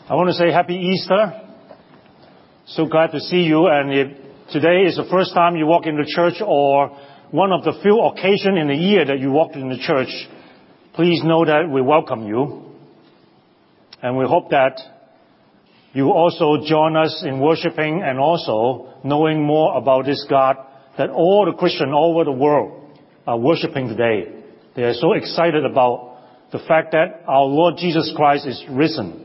I want to say Happy Easter. So glad to see you. And if today is the first time you walk into church or one of the few occasions in the year that you walked into church, please know that we welcome you. And we hope that you also join us in worshiping and also knowing more about this God that all the Christians all over the world are worshiping today. They are so excited about the fact that our Lord Jesus Christ is risen.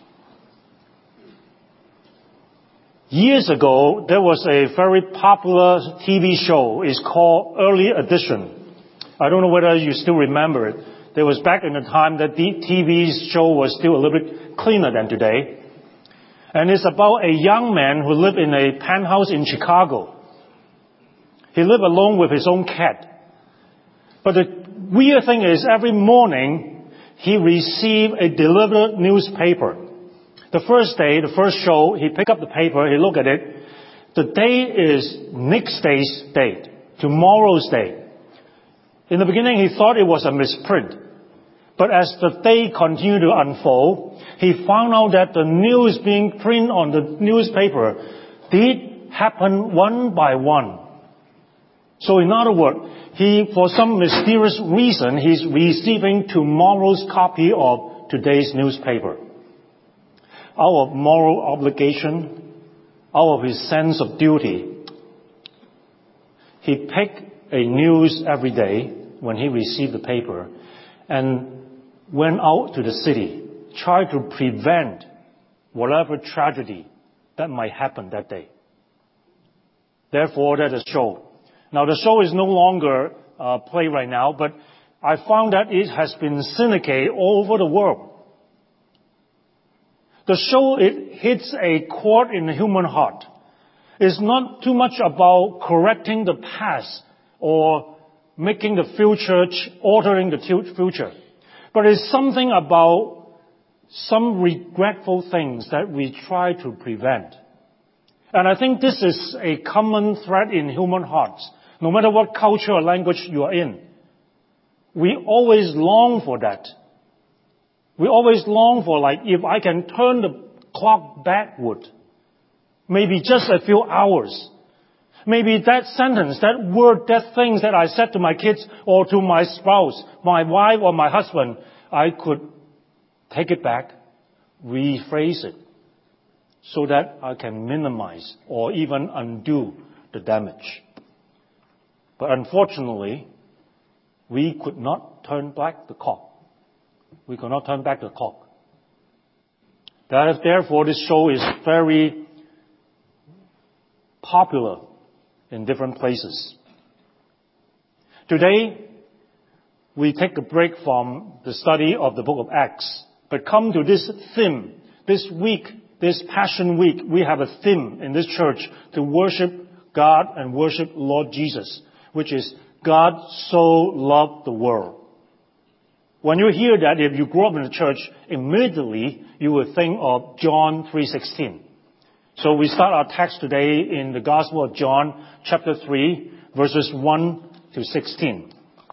Years ago, there was a very popular TV show. It's called Early Edition. I don't know whether you still remember it. There was back in the time that the TV show was still a little bit cleaner than today. And it's about a young man who lived in a penthouse in Chicago. He lived alone with his own cat. But the weird thing is, every morning, he received a delivered newspaper. The first day, the first show, he picked up the paper, he looked at it. The date is next day's date, tomorrow's date. In the beginning, he thought it was a misprint. But as the day continued to unfold, he found out that the news being printed on the newspaper did happen one by one. So in other words, for some mysterious reason, he's receiving tomorrow's copy of today's newspaper. Out of moral obligation, out of his sense of duty, he picked a news every day when he received the paper and went out to the city, tried to prevent whatever tragedy that might happen that day. Therefore, that is a show. Now, the show is no longer played right now, but I found that it has been syndicated all over the world. The show, it hits a chord in the human heart. It's not too much about correcting the past or making the future, altering the future. But it's something about some regretful things that we try to prevent. And I think this is a common thread in human hearts. No matter what culture or language you are in, we always long for that. We always long for, like, if I can turn the clock backward, maybe just a few hours, maybe that sentence, that word, that things that I said to my kids or to my spouse, my wife or my husband, I could take it back, rephrase it, so that I can minimize or even undo the damage. But unfortunately, we could not turn back the clock. We cannot turn back the clock. Therefore, this show is very popular in different places. Today, we take a break from the study of the book of Acts, but come to this theme. This week, this Passion Week, we have a theme in this church to worship God and worship Lord Jesus, which is God so loved the world. When you hear that, if you grew up in the church, immediately you will think of John 3:16. So we start our text today in the Gospel of John, chapter 3, verses 1 to 16.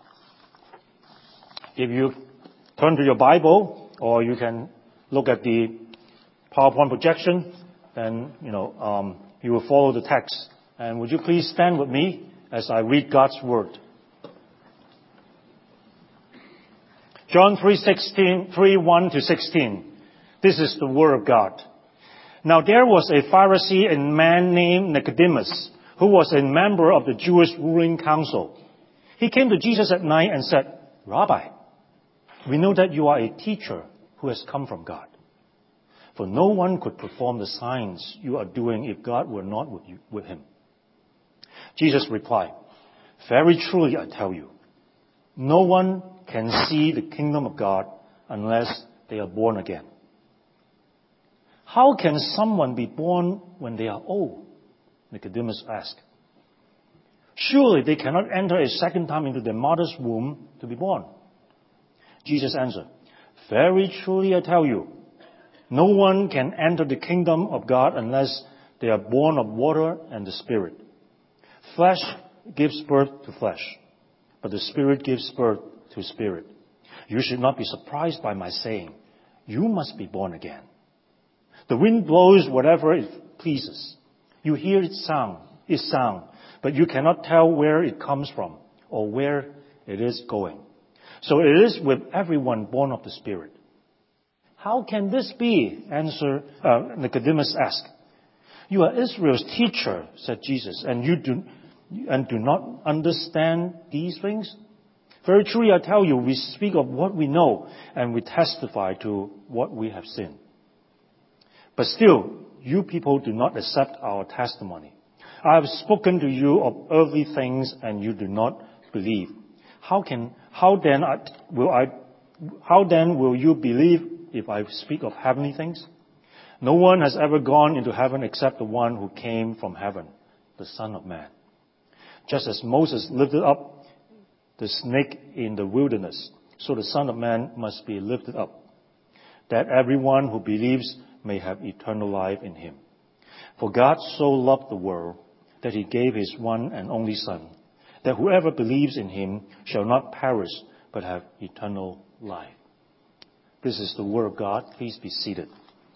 If you turn to your Bible, or you can look at the PowerPoint projection, then you will follow the text. And would you please stand with me as I read God's Word? John 3:1 to 16. This is the Word of God. Now there was a Pharisee, a man named Nicodemus, who was a member of the Jewish ruling council. He came to Jesus at night and said, "Rabbi, we know that you are a teacher who has come from God. For no one could perform the signs you are doing if God were not with him." Jesus replied, "Very truly I tell you, no one can see the kingdom of God unless they are born again." "How can someone be born when they are old?" Nicodemus asked. "Surely they cannot enter a second time into their mother's womb to be born." Jesus answered, "Very truly I tell you, no one can enter the kingdom of God unless they are born of water and the Spirit. Flesh gives birth to flesh, but the Spirit gives birth to spirit. You should not be surprised by my saying, 'You must be born again.' The wind blows whatever it pleases. You hear its sound, but you cannot tell where it comes from or where it is going. So it is with everyone born of the Spirit. How can this be? Nicodemus asked. You are Israel's teacher, said Jesus, and do not understand these things? Very truly I tell you, we speak of what we know, and we testify to what we have seen. But still, you people do not accept our testimony. I have spoken to you of earthly things, and you do not believe. How then will you believe if I speak of heavenly things? No one has ever gone into heaven except the one who came from heaven, the Son of Man. Just as Moses lifted up the snake in the wilderness, so the Son of Man must be lifted up, that everyone who believes may have eternal life in him. For God so loved the world that he gave his one and only Son, that whoever believes in him shall not perish but have eternal life. This is the word of God. Please be seated.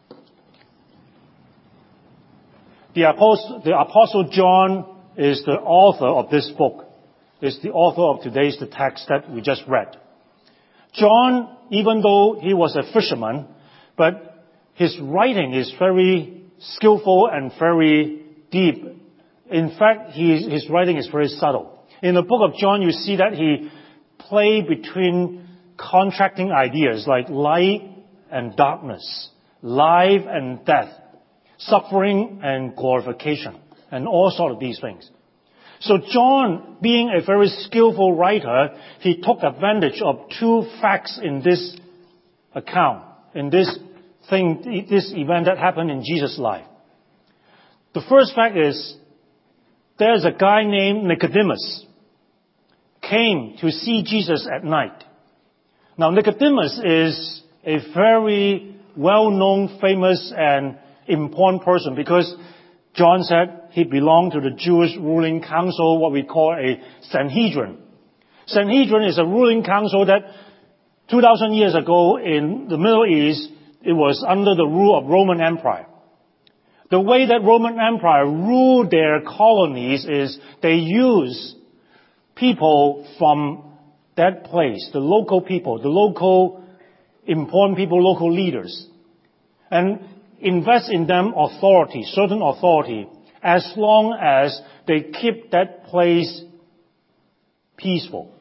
The Apostle John is the author of this book. Is the author of the text that we just read. John, even though he was a fisherman, but his writing is very skillful and very deep. In fact, his writing is very subtle. In the book of John, you see that he played between contracting ideas like light and darkness, life and death, suffering and glorification, and all sorts of these things. So John, being a very skillful writer, he took advantage of two facts in this account, in this event that happened in Jesus' life. The first fact is, there's a guy named Nicodemus came to see Jesus at night. Now Nicodemus is a very well-known, famous, and important person because John said he belonged to the Jewish ruling council, what we call a Sanhedrin. Sanhedrin is a ruling council that 2,000 years ago in the Middle East, it was under the rule of Roman Empire. The way that Roman Empire ruled their colonies is they use people from that place, the local people, the local important people, local leaders, and invest in them authority, certain authority, as long as they keep that place peaceful.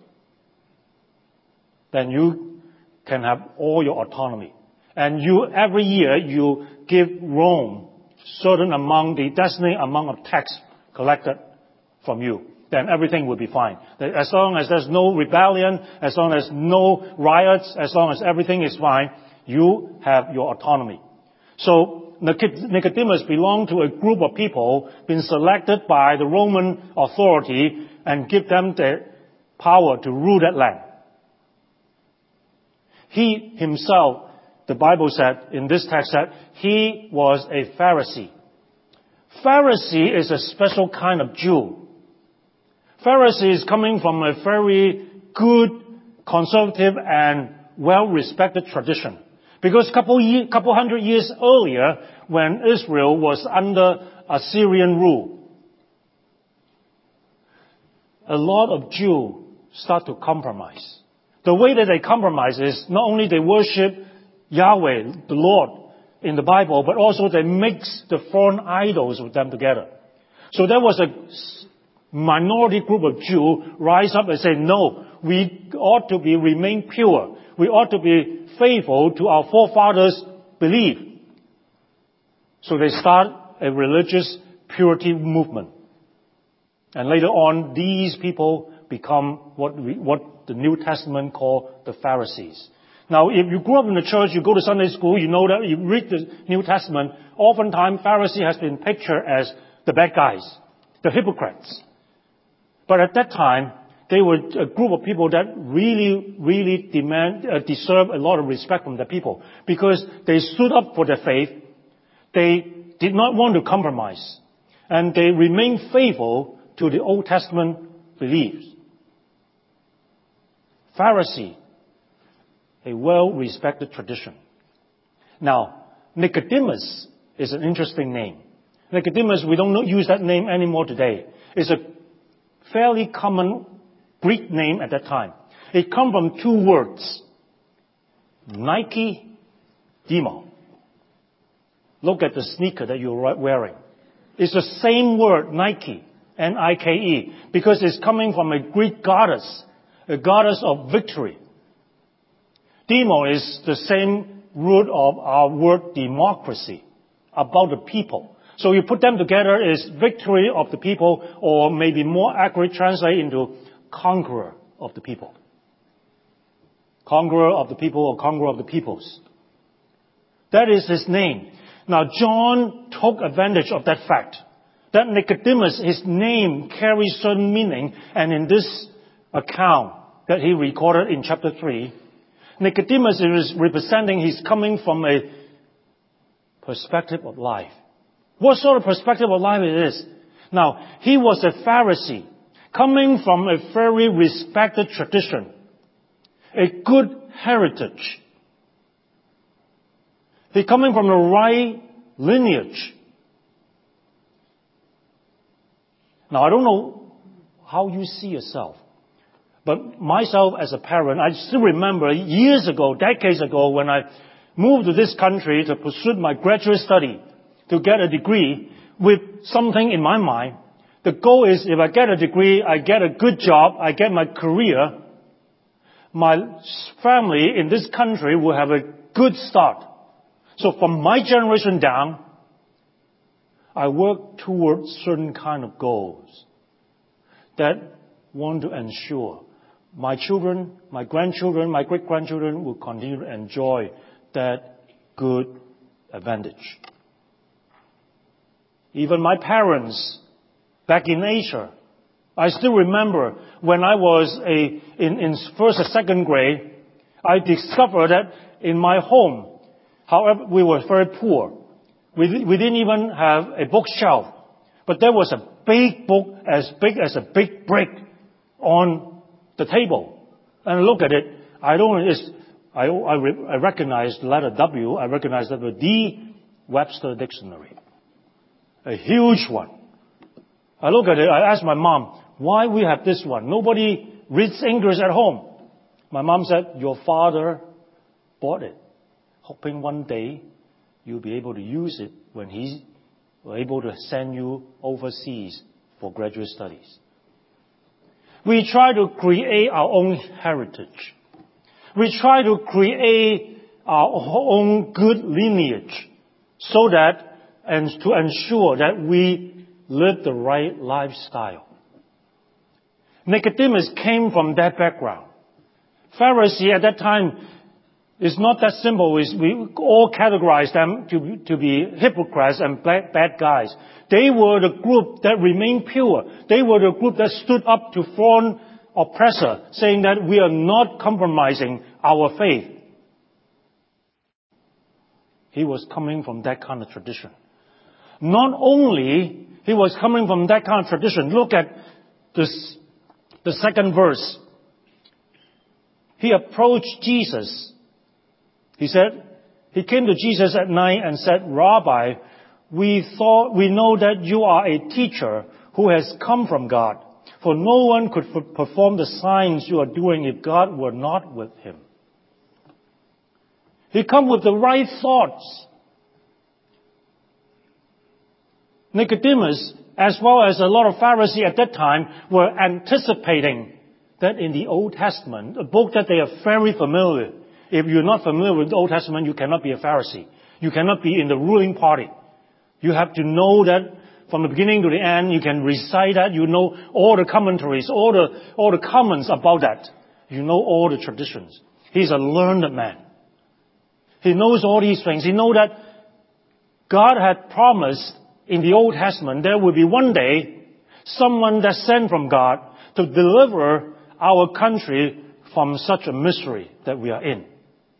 Then you can have all your autonomy. And every year you give Rome certain amount, the designated amount of tax collected from you. Then everything will be fine. As long as there's no rebellion, as long as no riots, as long as everything is fine, you have your autonomy. So Nicodemus belonged to a group of people been selected by the Roman authority and give them the power to rule that land. He himself, the Bible said in this text, that he was a Pharisee. Pharisee is a special kind of Jew. Pharisee is coming from a very good, conservative, and well-respected tradition. Because couple hundred years earlier, when Israel was under Assyrian rule, a lot of Jews start to compromise. The way that they compromise is not only they worship Yahweh, the Lord, in the Bible, but also they mix the foreign idols with them together. So there was a minority group of Jews rise up and say, no, we ought to remain pure. We ought to be faithful to our forefathers' belief. So they start a religious purity movement. And later on, these people become what the New Testament call the Pharisees. Now, if you grew up in the church, you go to Sunday school, you know that you read the New Testament, oftentimes Pharisee has been pictured as the bad guys, the hypocrites. But at that time, they were a group of people that really deserve a lot of respect from the people because they stood up for their faith. They did not want to compromise. And they remained faithful to the Old Testament beliefs. Pharisee, a well-respected tradition. Now, Nicodemus is an interesting name. Nicodemus, we don't use that name anymore today. It's a fairly common Greek name at that time. It comes from two words. Nike, Demo. Look at the sneaker that you're wearing. It's the same word, Nike, Nike, because it's coming from a Greek goddess, a goddess of victory. Demo is the same root of our word democracy, about the people. So you put them together is victory of the people, or maybe more accurate translate into conqueror of the people. Conqueror of the people or conqueror of the peoples. That is his name. Now John took advantage of that fact, that Nicodemus, his name carries certain meaning, and in this account that he recorded in chapter 3, Nicodemus is representing he's coming from a perspective of life. What sort of perspective of life it is? Now, he was a Pharisee, coming from a very respected tradition, a good heritage. He's coming from the right lineage. Now, I don't know how you see yourself, but myself as a parent, I still remember years ago, decades ago, when I moved to this country to pursue my graduate study, to get a degree with something in my mind. The goal is if I get a degree, I get a good job, I get my career, my family in this country will have a good start. So from my generation down, I work towards certain kind of goals that want to ensure my children, my grandchildren, my great-grandchildren will continue to enjoy that good advantage. Even my parents back in Asia, I still remember when I was in first or second grade, I discovered that in my home, however, we were very poor. We didn't even have a bookshelf, but there was a big book as big as a big brick on the table. And look at it. I recognize the letter W. I recognize that the Webster Dictionary. A huge one. I look at it, I ask my mom, why we have this one? Nobody reads English at home. My mom said, your father bought it, hoping one day you'll be able to use it when he's able to send you overseas for graduate studies. We try to create our own heritage. We try to create our own good lineage so that and to ensure that we live the right lifestyle. Nicodemus came from that background. Pharisee at that time is not that simple. We all categorize them to be hypocrites and bad guys. They were the group that remained pure. They were the group that stood up to foreign oppressor, saying that we are not compromising our faith. He was coming from that kind of tradition. Not only he was coming from that kind of tradition, look at this, the second verse. He approached Jesus. He came to Jesus at night and said, Rabbi, we know that you are a teacher who has come from God, for no one could perform the signs you are doing if God were not with him. He come with the right thoughts. Nicodemus, as well as a lot of Pharisees at that time, were anticipating that in the Old Testament, a book that they are very familiar with. If you're not familiar with the Old Testament, you cannot be a Pharisee. You cannot be in the ruling party. You have to know that from the beginning to the end. You can recite that. You know all the commentaries, all the comments about that. You know all the traditions. He's a learned man. He knows all these things. He knows that God had promised in the Old Testament there will be one day someone that's sent from God to deliver our country from such a misery that we are in.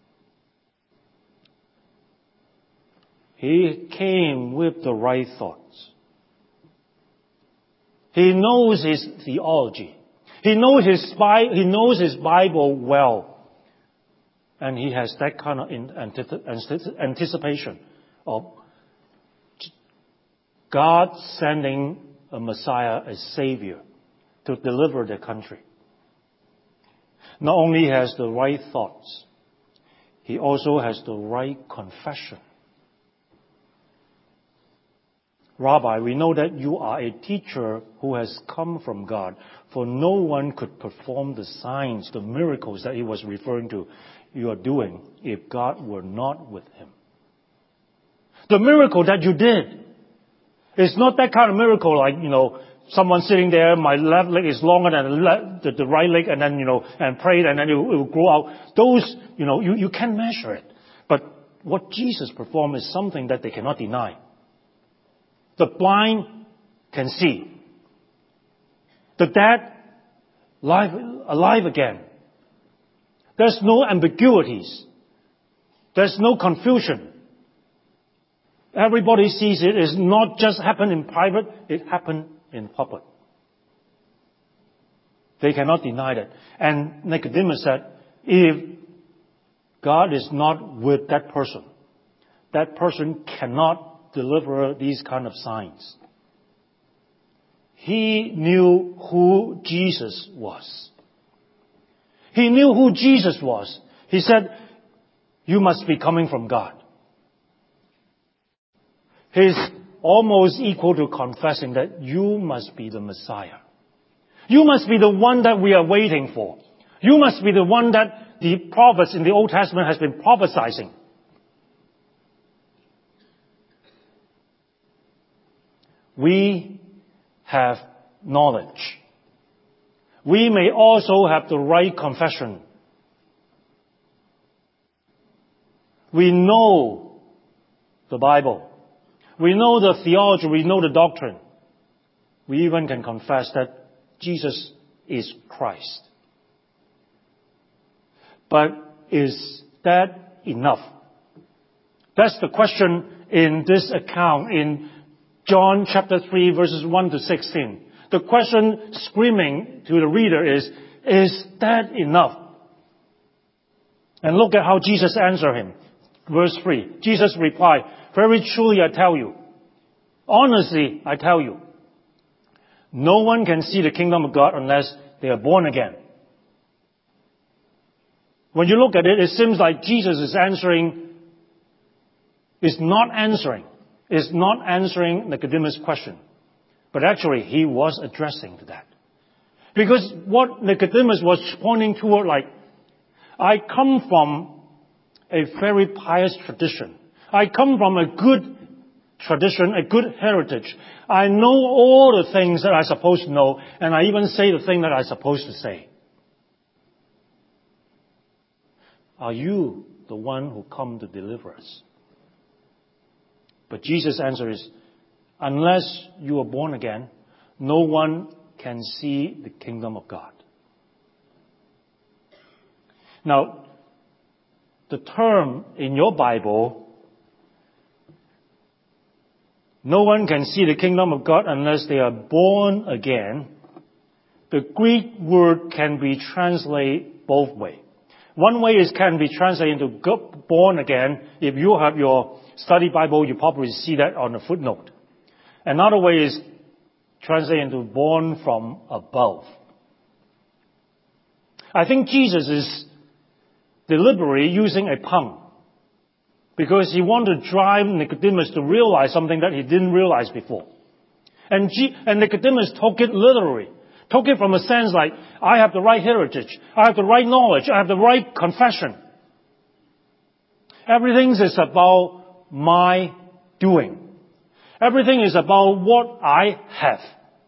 He came with the right thoughts. He knows his theology. He knows his Bible well. And he has that kind of anticipation of God sending a Messiah, a Savior, to deliver their country. Not only has the right thoughts, he also has the right confession. Rabbi, we know that you are a teacher who has come from God, for no one could perform the signs, the miracles that he was referring to you are doing if God were not with him. The miracle that you did is not that kind of miracle like, someone sitting there, my left leg is longer than the right leg, and then, and prayed, and then it will grow out. Those, you can't measure it. But what Jesus performed is something that they cannot deny. The blind can see. The dead, alive again. There's no ambiguities. There's no confusion. Everybody sees it. It's not just happened in private, it happened in public. They cannot deny that. And Nicodemus said, if God is not with that person cannot deliver these kind of signs. He knew who Jesus was. He knew who Jesus was. He said, you must be coming from God. He's almost equal to confessing that you must be the Messiah. You must be the one that we are waiting for. You must be the one that the prophets in the Old Testament has been prophesying. We have knowledge. We may also have the right confession. We know the Bible. We know the theology. We know the doctrine. We even can confess that Jesus is Christ. But is that enough? That's the question in this account in John chapter 3 verses 1 to 16. The question screaming to the reader is that enough? And look at how Jesus answered him. Verse 3. Jesus replied, very truly I tell you, honestly I tell you, no one can see the kingdom of God unless they are born again. When you look at it, it seems like Jesus is not answering Nicodemus' question. But actually, he was addressing to that. Because what Nicodemus was pointing toward, I come from a very pious tradition. I come from a good tradition, a good heritage. I know all the things that I'm supposed to know, and I even say the thing that I'm supposed to say. Are you the one who come to deliver us? But Jesus' answer is, unless you are born again, no one can see the kingdom of God. Now, the term in your Bible, no one can see the kingdom of God unless they are born again, the Greek word can be translated both ways. One way can be translated into born again. If you have your study Bible, you probably see that on the footnote. Another way is translated into born from above. I think Jesus is deliberately using a pun because he wanted to drive Nicodemus to realize something that he didn't realize before. And Nicodemus took it literally. Took it from a sense like, I have the right heritage. I have the right knowledge. I have the right confession. Everything is about my doing. Everything is about what I have.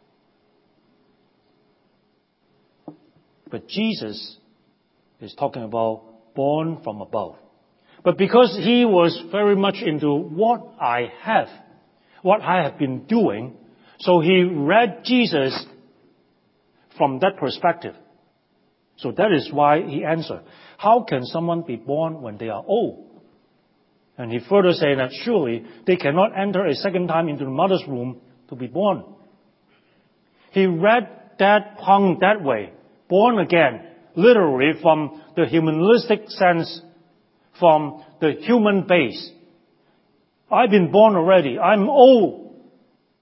But Jesus is talking about born from above. But because he was very much into what I have been doing, so he read Jesus from that perspective. So that is why he answered, how can someone be born when they are old? And he further said that surely they cannot enter a second time into the mother's womb to be born. He read that pun that way, born again, literally from the humanistic sense, from the human base. I've been born already. I'm old.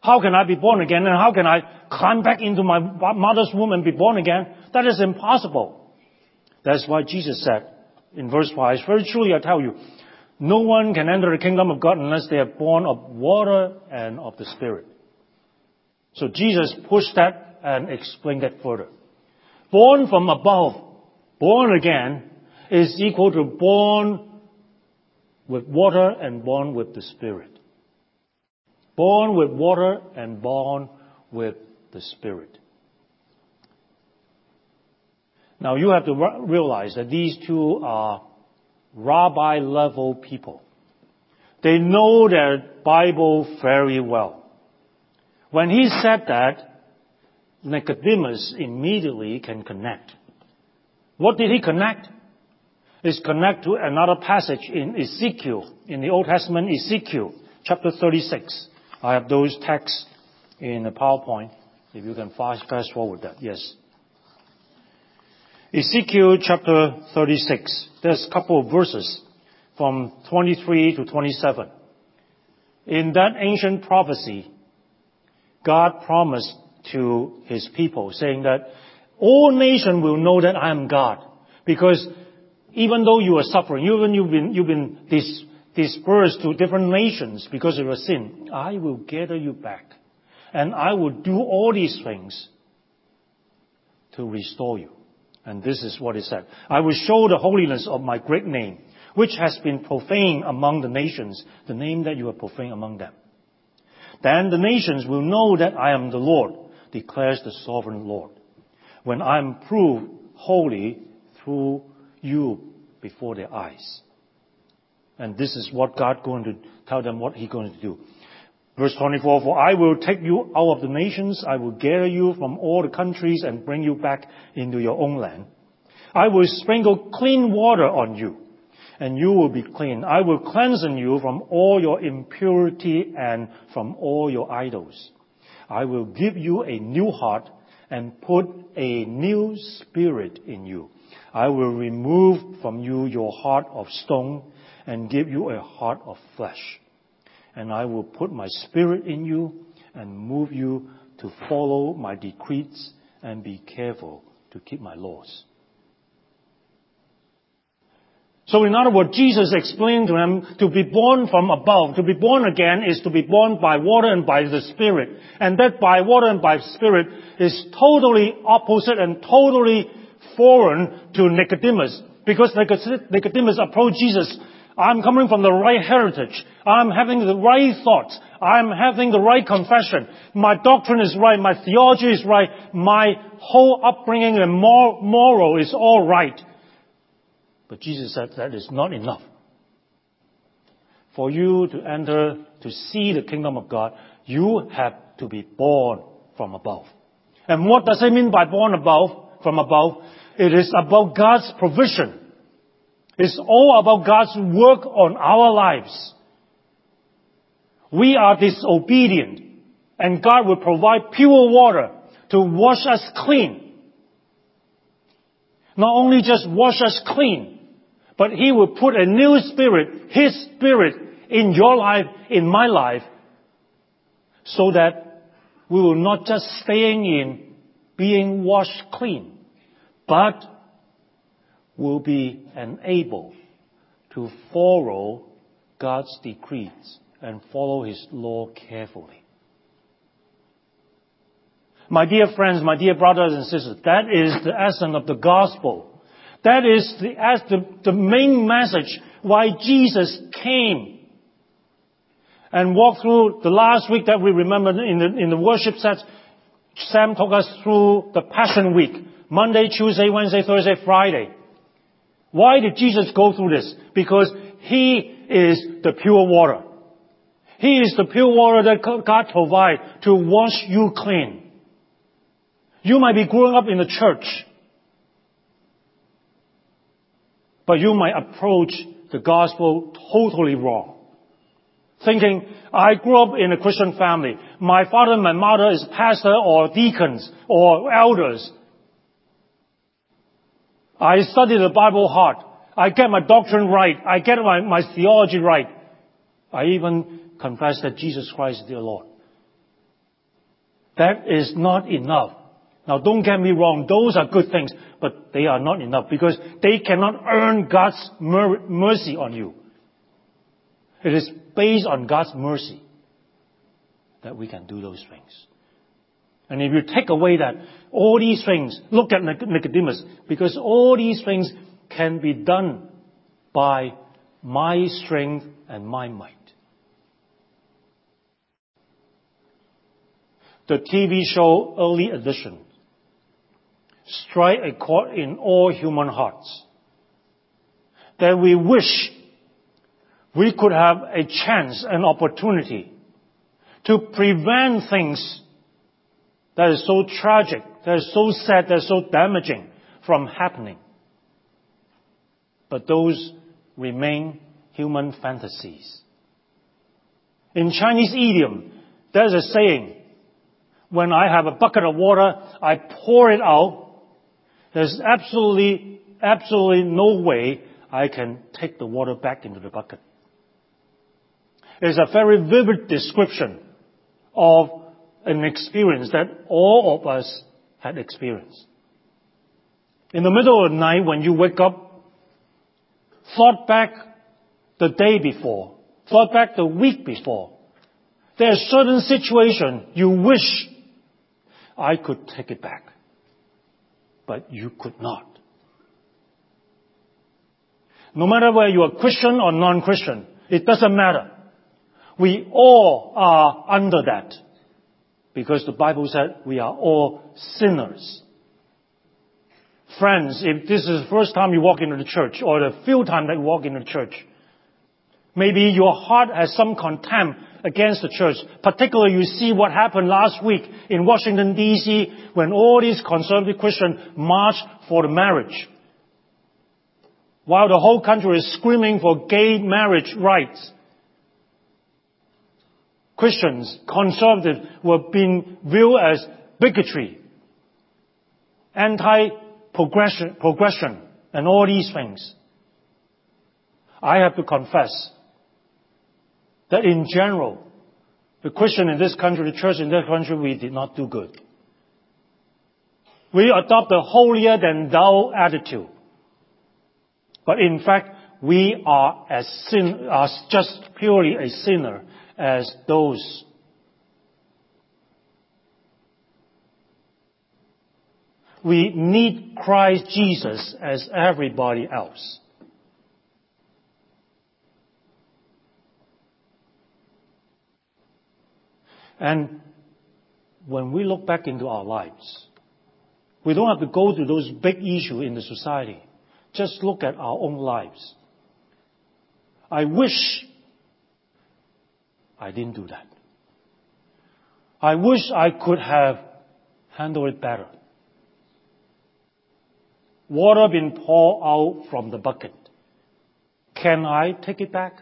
How can I be born again? And how can I climb back into my mother's womb and be born again? That is impossible. That's why Jesus said in verse 5, very truly I tell you, no one can enter the kingdom of God unless they are born of water and of the Spirit. So Jesus pushed that and explained that further. Born from above, born again, is equal to born with water and born with the Spirit. Born with water and born with the Spirit. Now you have to realize that these two are rabbi-level people. They know their Bible very well. When he said that, Nicodemus immediately can connect. What did he connect? Is connect to another passage in Ezekiel, in the Old Testament, Ezekiel, chapter 36. I have those texts in the PowerPoint, if you can fast forward that. Yes. Ezekiel chapter 36. There's a couple of verses from 23 to 27. In that ancient prophecy, God promised to his people, saying that all nations will know that I am God. Because even though you are suffering, even you've been dispersed to different nations because of your sin, I will gather you back. And I will do all these things to restore you. And this is what it said. I will show the holiness of my great name, which has been profaned among the nations, the name that you have profaned among them. Then the nations will know that I am the Lord, declares the sovereign Lord, when I am proved holy through you before their eyes. And this is what God going to tell them what he's going to do. Verse 24, for I will take you out of the nations, I will gather you from all the countries and bring you back into your own land. I will sprinkle clean water on you, and you will be clean. I will cleanse you from all your impurity and from all your idols. I will give you a new heart and put a new spirit in you. I will remove from you your heart of stone and give you a heart of flesh. And I will put my spirit in you and move you to follow my decrees and be careful to keep my laws. So in other words, Jesus explained to them to be born from above. To be born again is to be born by water and by the Spirit. And that by water and by Spirit is totally opposite and totally foreign to Nicodemus. Because Nicodemus approached Jesus, I'm coming from the right heritage. I'm having the right thoughts. I'm having the right confession. My doctrine is right. My theology is right. My whole upbringing and moral is all right. But Jesus said that is not enough. For you to enter, to see the kingdom of God, you have to be born from above. And what does it mean by born from above? It is about God's provision. It's all about God's work on our lives. We are disobedient, and God will provide pure water to wash us clean. Not only just wash us clean, but He will put a new spirit, His Spirit, in your life, in my life, so that we will not just staying in being washed clean, but will be enabled to follow God's decrees and follow His law carefully. My dear friends, my dear brothers and sisters, that is the essence of the gospel. That is the main message why Jesus came and walked through the last week that we remember in the worship set. Sam took us through the Passion Week, Monday, Tuesday, Wednesday, Thursday, Friday. Why did Jesus go through this? Because He is the pure water. He is the pure water that God provides to wash you clean. You might be growing up in the church, but you might approach the gospel totally wrong. Thinking, I grew up in a Christian family. My father and my mother is pastor or deacons or elders. I study the Bible hard. I get my doctrine right. I get my theology right. I even confess that Jesus Christ is the Lord. That is not enough. Now, don't get me wrong, those are good things, but they are not enough because they cannot earn God's mercy on you. It is based on God's mercy that we can do those things. And if you take away that, all these things, look at Nicodemus, because all these things can be done by my strength and my might. The TV show Early Edition strike a chord in all human hearts that we wish we could have a chance, an opportunity to prevent things that is so tragic, that is so sad, that is so damaging from happening. But those remain human fantasies. In Chinese idiom, there's a saying, when I have a bucket of water, I pour it out. There's absolutely no way I can take the water back into the bucket. It's a very vivid description of an experience that all of us had experienced. In the middle of the night, when you wake up, thought back the day before, thought back the week before, there's a certain situation you wish I could take it back, but you could not. No matter whether you are Christian or non-Christian, it doesn't matter. We all are under that. Because the Bible said we are all sinners. Friends, if this is the first time you walk into the church, or the few times that you walk into the church, maybe your heart has some contempt against the church. Particularly, you see what happened last week in Washington, D.C., when all these conservative Christians marched for the marriage. While the whole country is screaming for gay marriage rights. Christians, conservatives, were being viewed as bigotry, anti-progression, and all these things. I have to confess that in general, the Christian in this country, the church in this country, we did not do good. We adopt a holier-than-thou attitude. But in fact, we are just purely a sinner as those. We need Christ Jesus as everybody else. And when we look back into our lives, we don't have to go to those big issues in the society. Just look at our own lives. I wish I didn't do that. I wish I could have handled it better. Water being poured out from the bucket. Can I take it back?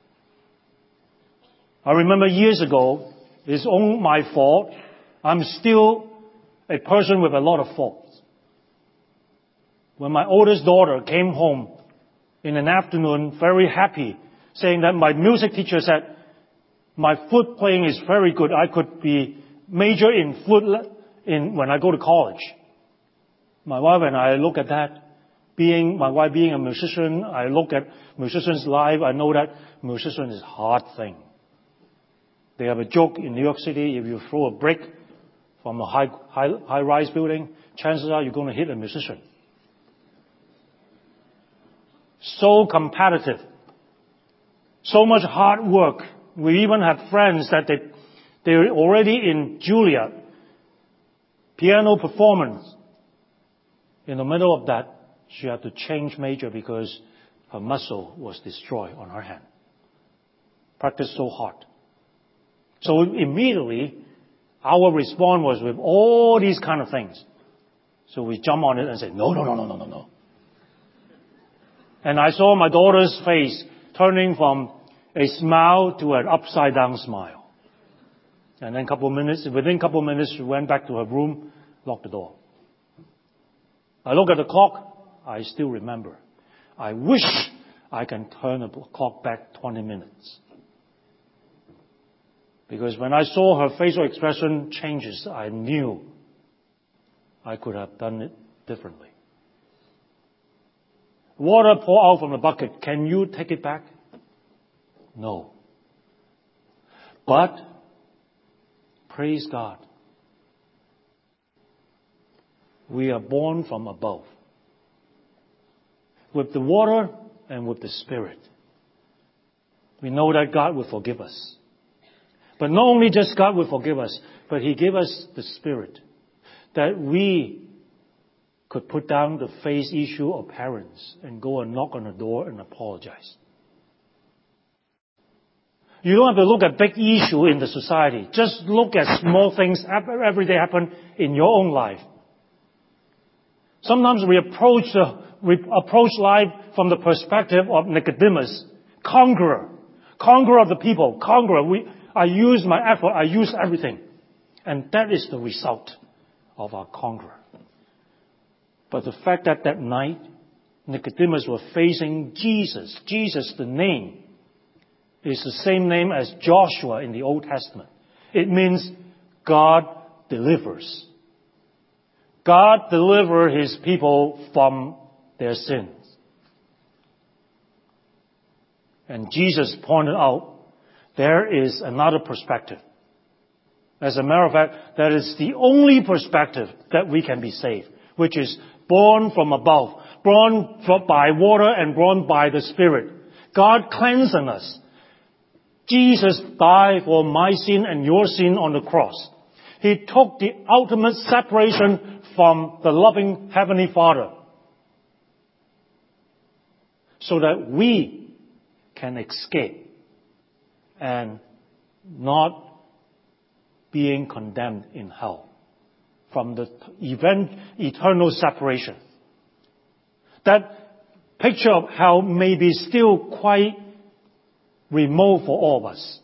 I remember years ago, it's all my fault. I'm still a person with a lot of faults. When my oldest daughter came home in an afternoon, very happy, saying that my music teacher said, my flute playing is very good. I could be major in flute when I go to college. My wife and I look at that. My wife being a musician, I look at musicians' life. I know that musician is a hard thing. They have a joke in New York City. If you throw a brick from a high-rise building, chances are you're going to hit a musician. So competitive. So much hard work. We even have friends that they're already in Juilliard, piano performance. In the middle of that, she had to change major because her muscle was destroyed on her hand. Practiced so hard. So immediately, our response was with all these kind of things. So we jump on it and say, no. And I saw my daughter's face turning from a smile to an upside-down smile. And then within a couple of minutes, she went back to her room, locked the door. I look at the clock, I still remember. I wish I can turn the clock back 20 minutes. Because when I saw her facial expression changes, I knew I could have done it differently. Water pour out from the bucket. Can you take it back? No. But, praise God, we are born from above, with the water and with the Spirit. We know that God will forgive us. But not only just God will forgive us, but He gave us the Spirit, that we could put down the face issue of parents and go and knock on the door and apologize. You don't have to look at big issue in the society. Just look at small things every day happen in your own life. Sometimes we approach life from the perspective of Nicodemus, conqueror of the people, conqueror. I use my effort, I use everything. And that is the result of our conqueror. But the fact that that night, Nicodemus was facing Jesus. Jesus, the name, is the same name as Joshua in the Old Testament. It means God delivers. God delivers His people from their sins. And Jesus pointed out, there is another perspective. As a matter of fact, that is the only perspective that we can be saved, which is born from above, born by water and born by the Spirit. God cleansing us. Jesus died for my sin and your sin on the cross. He took the ultimate separation from the loving Heavenly Father so that we can escape and not being condemned in hell from the eternal separation. That picture of hell may be still quite remote for all of us.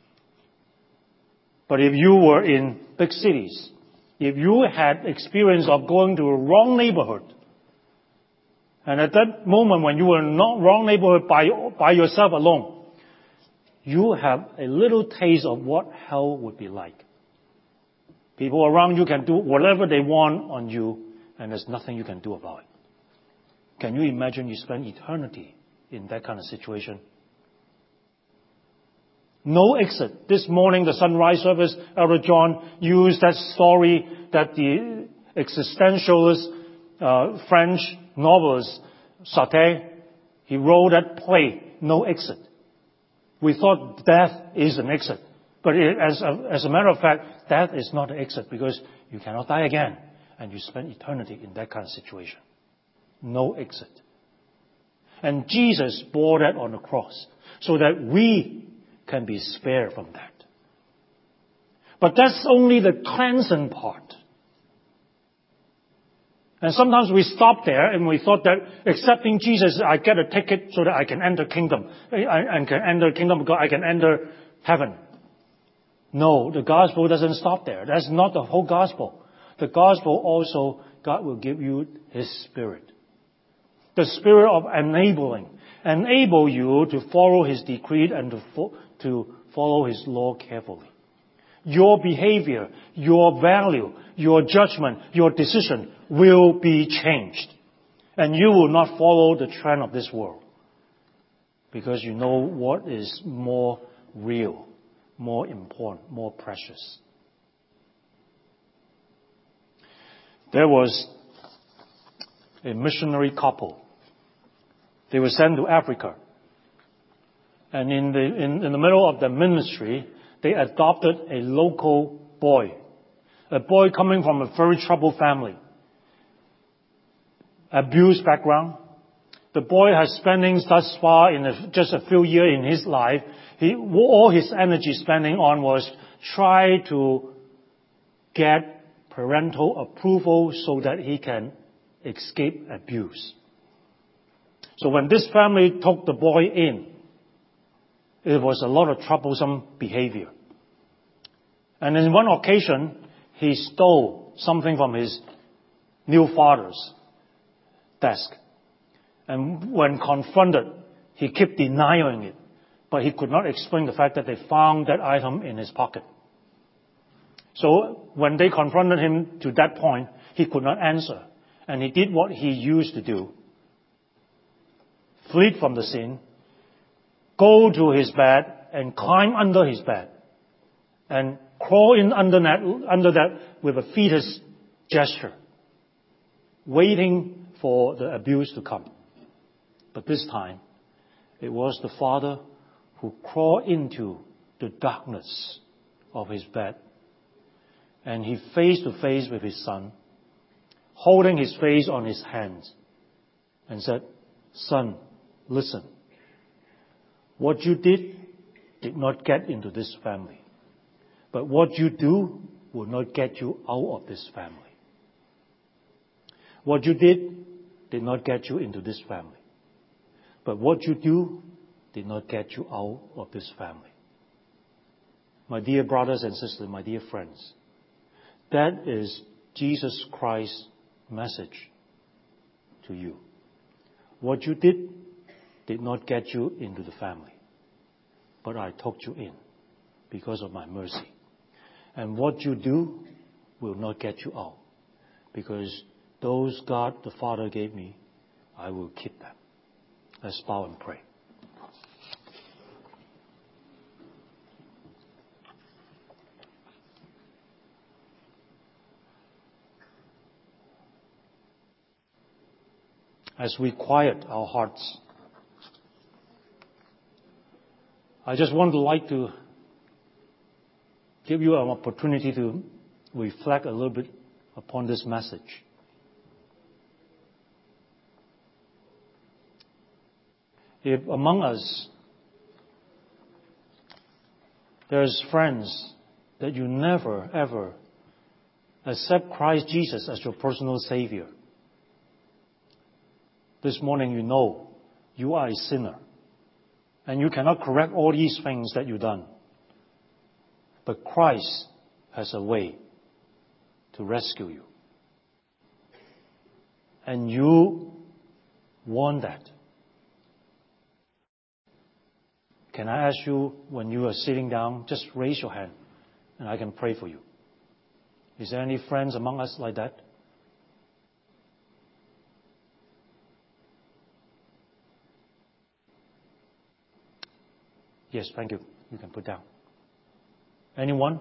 But if you were in big cities, if you had experience of going to a wrong neighborhood, and at that moment when you were in not wrong neighborhood by yourself alone, you have a little taste of what hell would be like. People around you can do whatever they want on you, and there's nothing you can do about it. Can you imagine you spend eternity in that kind of situation? No exit. This morning, the sunrise service, Elder John used that story that the existentialist French novelist Sartre, he wrote that play, No Exit. We thought death is an exit. But as a matter of fact, death is not an exit because you cannot die again. And you spend eternity in that kind of situation. No exit. And Jesus bore that on the cross so that we can be spared from that. But that's only the cleansing part. And sometimes we stop there and we thought that accepting Jesus, I get a ticket so that I can enter kingdom. I can enter kingdom because I can enter heaven. No, the gospel doesn't stop there. That's not the whole gospel. The gospel also, God will give you His Spirit. The Spirit of enable you to follow His decree and to follow His law carefully. Your behavior, your value, your judgment, your decision will be changed. And you will not follow the trend of this world. Because you know what is more real, more important, more precious. There was a missionary couple. They were sent to Africa. And in the middle of the ministry, they adopted a local boy. A boy coming from a very troubled family. Abused background. The boy has spending thus far in just a few years in his life, all his energy spending on was try to get parental approval so that he can escape abuse. So when this family took the boy in, it was a lot of troublesome behavior. And in one occasion, he stole something from his new father's desk. And when confronted, he kept denying it. but he could not explain the fact that they found that item in his pocket. So when they confronted him to that point, he could not answer. And he did what he used to do. Flee from the scene, go to his bed and climb under his bed and crawl in under that with a fetus gesture, waiting for the abuse to come. But this time, it was the father who crawled into the darkness of his bed, and he face to face with his son, holding his face on his hands, and said, "Son, listen. What you did not get into this family. But what you do will not get you out of this family. What you did not get you into this family. But what you do did not get you out of this family." My dear brothers and sisters, my dear friends, that is Jesus Christ's message to you. What you did not get you into the family, but I took you in because of my mercy. And what you do will not get you out, because those God the Father gave me, I will keep them. Let's bow and pray. As we quiet our hearts, I just want to give you an opportunity to reflect a little bit upon this message. If among us there's friends that you never ever accept Christ Jesus as your personal Savior, this morning you know you are a sinner. And you cannot correct all these things that you've done. But Christ has a way to rescue you. And you want that. Can I ask you, when you are sitting down, just raise your hand and I can pray for you. Is there any friends among us like that? Yes, thank you. You can put down. Anyone?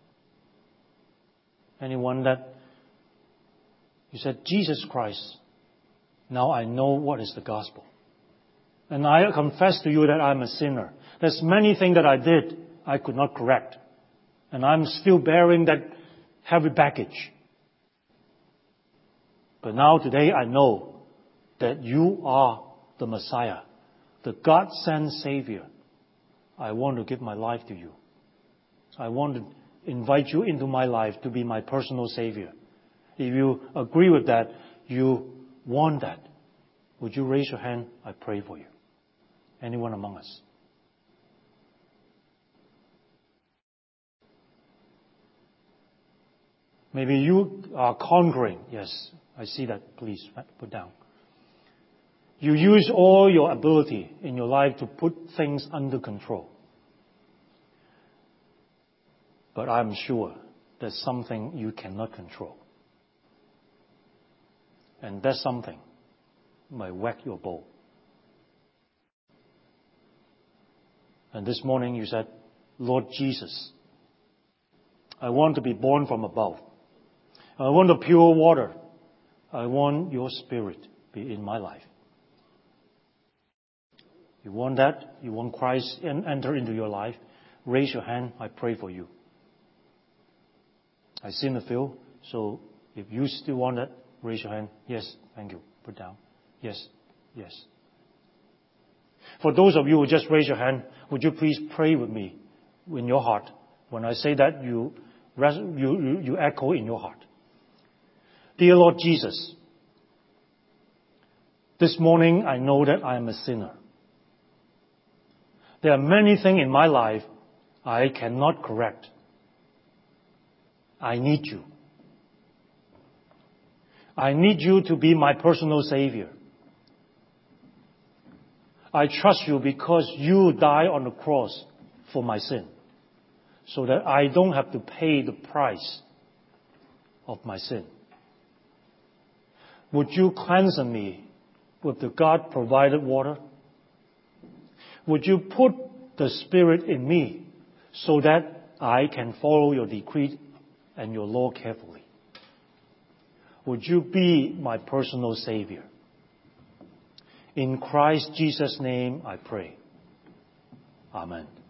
Anyone that you said, "Jesus Christ, now I know what is the gospel. And I confess to you that I'm a sinner. There's many things that I did I could not correct. And I'm still bearing that heavy baggage. But now today I know that you are the Messiah, the God-sent Savior. I want to give my life to you. I want to invite you into my life to be my personal Savior. If you agree with that, you want that, would you raise your hand? I pray for you. Anyone among us? Maybe you are conquering. Yes, I see that. Please put down. You use all your ability in your life to put things under control. But I'm sure there's something you cannot control. And that something might whack your bowl. And this morning you said, "Lord Jesus, I want to be born from above. I want the pure water. I want your Spirit be in my life." You want that? You want Christ enter into your life? Raise your hand. I pray for you. I see in the field. So if you still want that, raise your hand. Yes, thank you. Put down. Yes, yes. For those of you who just raise your hand, would you please pray with me in your heart? When I say that, you echo in your heart. Dear Lord Jesus, this morning I know that I am a sinner. There are many things in my life I cannot correct. I need you. I need you to be my personal Savior. I trust you because you died on the cross for my sin, so that I don't have to pay the price of my sin. Would you cleanse me with the God-provided water? Would you put the Spirit in me so that I can follow your decree and your law carefully? Would you be my personal Savior? In Christ Jesus' name I pray. Amen.